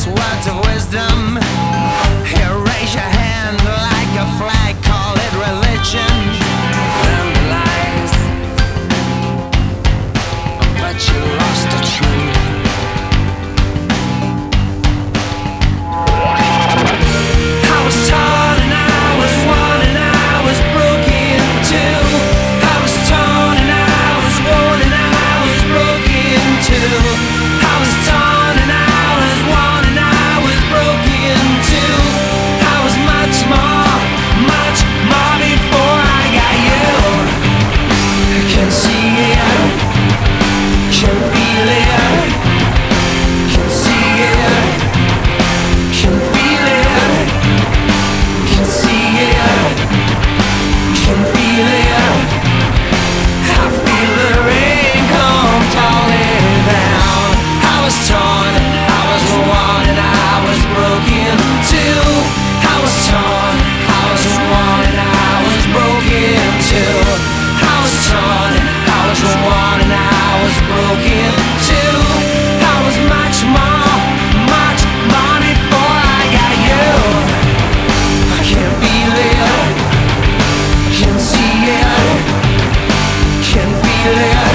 words of wisdom. Here, raise your hand like a flag, call it religion. Learn the lies, but you lost the truth. I was torn and I was worn and I was broken too. I was torn and I was worn and I was broken too. I was torn and I was worn and I was broken too. I was much more before I got you. I can see it, can feel it, can see it, can feel it, can see it, can feel it. I feel the rain come falling down. I was torn, I was worn, and I was broken too. I was torn, I was worn, and I was broken too. I was torn, I was worn, and I was broken too. I was much more before I got you. I can feel it, can see it, can feel it.